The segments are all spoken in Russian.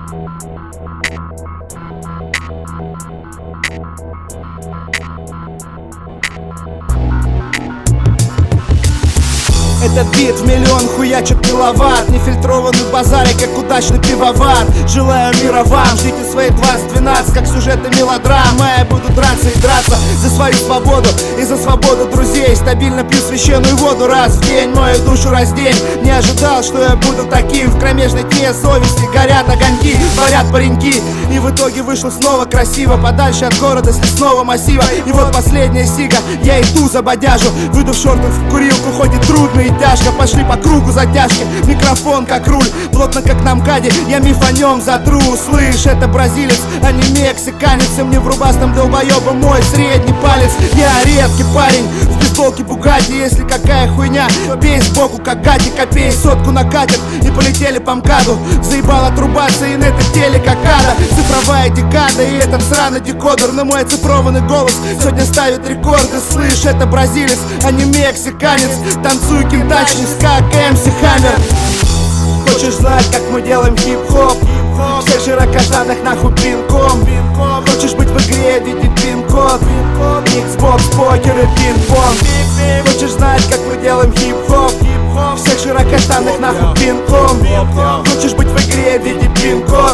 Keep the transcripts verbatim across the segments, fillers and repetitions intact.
Этот бит в миллион хуячек киловатт, нефильтрованный базарик, как удачный пивовар. Желаю мира вам, ждите свои двадцать двенадцать, как сюжеты мелодрам. А я буду драться и драться за свою свободу и за свободу друзей. Стабильно пью священную воду раз в день, мою душу раздень. Не ожидал, что я буду таким. В кромежной тьме совести горят огоньки, творят пареньки. И в итоге вышло снова красиво, подальше от города, с лесного массива. И вот последняя сига, я иду за бодяжу. Выйду в шортах в курилку, хоть и трудно и тяжко. Пошли по кругу затяжки, микрофон как руль, плотно как на МКАДе, я миф о нем затру. Слышь, это бразилец, а не мексиканец. И мне в рубастом долбоеба мой средний палец. Я редкий парень, в бейсболке Бугатти. Если какая хуйня, бей сбоку как гати. Копей сотку накатят и полетели по МКАДу. Заебала отрубаться и на это теле как ада. Цифровая декада и этот сраный декодер на мой оцифрованный голос сегодня ставит рекорды. Слышь, это бразилец, а не мексиканец. Танцую кентачник, как эм си Хаммер. Хочешь знать, как мы делаем хип-хоп? Всех широкоштанных нахуй пинком. Хочешь быть в игре, видеть пин-код? Xbox, покер и пинг-понг. Хочешь знать, как мы делаем хип-хоп? Всех широкоштанных нахуй пинком. Хочешь быть в игре, видеть пин-код?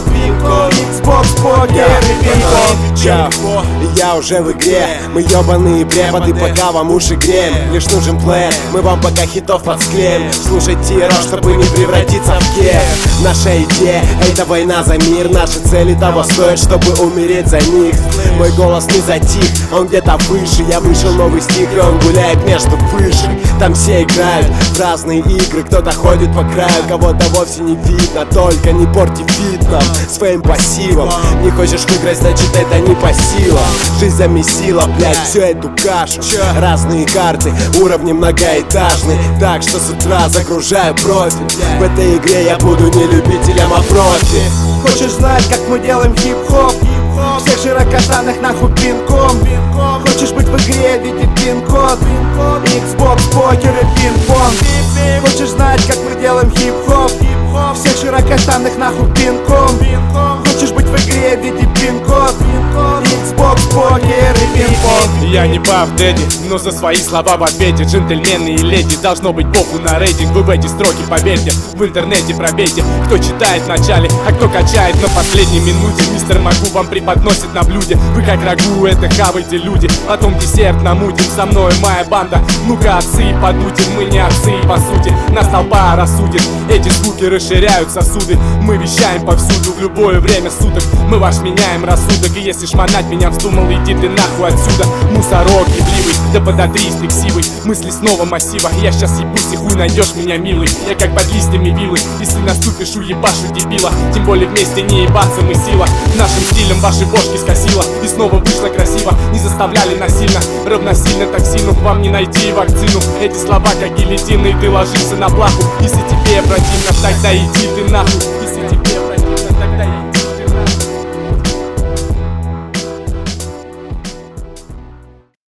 Xbox, покер и пинг-понг. Я уже в игре, мы ебаные преподы, пока вам уши греем. Лишь нужен плеер, мы вам пока хитов подсклеим. Слушайте рок, чтобы не превратиться в кеф. Наша идея — это война за мир. Наши цели того стоят, чтобы умереть за них. Мой голос не затих, он где-то выше. Я вышел новый стих, и он гуляет между вышек. Там все играют в разные игры. Кто-то ходит по краю, кого-то вовсе не видно. Только не порти вид нам своим пассивом. Не хочешь выиграть, значит это не по силам. Жизнь замесила, блядь, всю эту кашу. Разные карты, уровни многоэтажные. Так что с утра загружаю профиль. В этой игре я буду не любителем, а профи. Хочешь знать, как мы делаем хип-хоп? Всех широкоштанных нахуй пинком. Хочешь быть в игре, видеть пин-код? Xbox, покер и пинг-понг. Хочешь знать, как мы делаем хип-хоп? Всех широкоштанных нахуй пинком. Хочешь быть в игре, видеть пин-код? Xbox, покер и пинг-понг. Я не Паф Дэдди, но за свои слова в ответе. Джентльмены и леди, должно быть похуй на рейтинг. Вы в эти строки поверьте, в интернете пробейте. Кто читает в начале, а кто качает на последней минуте. Мистер Магу вам преподносит на блюде. Вы как рагу, это хавайте люди. Потом десерт намутим, со мной моя банда. Ну-ка, отцы, подутим, мы не отцы, по сути. Нас толпа рассудит, эти звуки расширяют сосуды. Мы вещаем повсюду, в любое время суток. Мы ваш меняем рассудок. И если шмонать меня вздумал, иди ты нахуй отсюда. Мусорок ебливый, да подотрись ты ксивый. Мысли снова массива, я сейчас ебусь и хуй найдешь меня, милый. Я как под листьями вилы, если наступишь, уебашу дебила. Тем более вместе не ебаться мы сила. Нашим стилем ваши бошки скосила. И снова вышло красиво, не заставляли насильно. Равносильно токсину, вам не найти вакцину. Эти слова как гильотины, и ты ложишься на плаху. Если тебе противно, тогда иди ты нахуй.